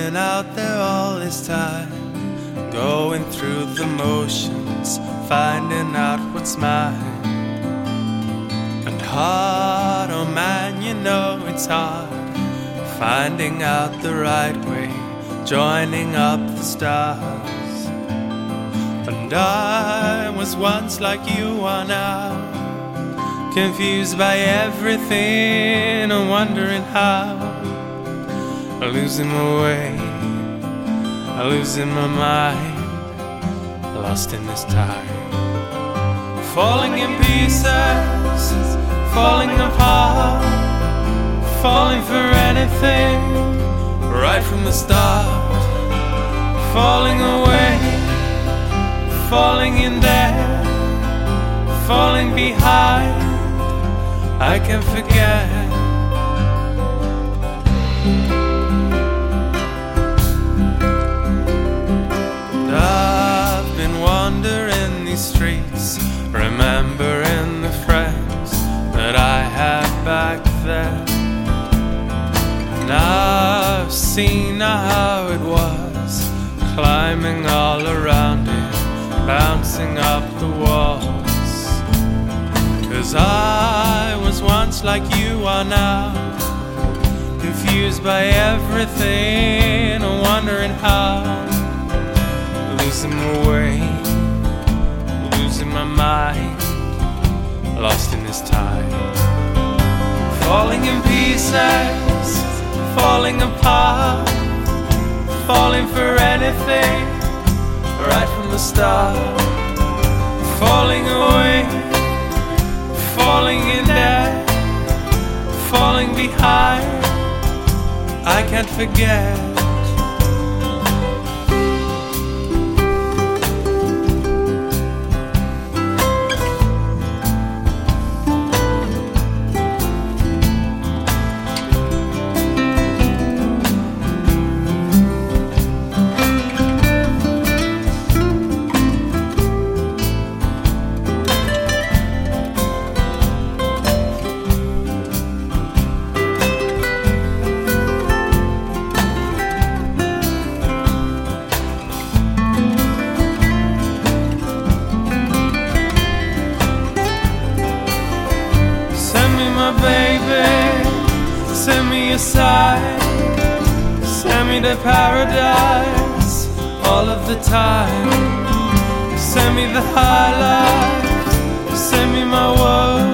been out there all this time, going through the motions, finding out what's mine. And hard, oh man, you know it's hard, finding out the right way, joining up the stars. And I was once like you are now, confused by everything and wondering how, losing my way, losing my mind, lost in this time, falling in pieces, falling apart, falling for anything right from the start, falling away, falling in there, falling behind, I can't forget. I've been wandering these streets, remembering the friends that I had back then. And I've seen how it was, climbing all around it, bouncing up the walls. 'Cause I was once like you are now, confused by everything and wondering how, losing my way, losing my mind, lost in this time, falling in pieces, falling apart, falling for anything right from the start, falling away, falling in there, falling behind, I can't forget. Baby, send me a sign, send me to paradise all of the time, send me the highlights, send me my world.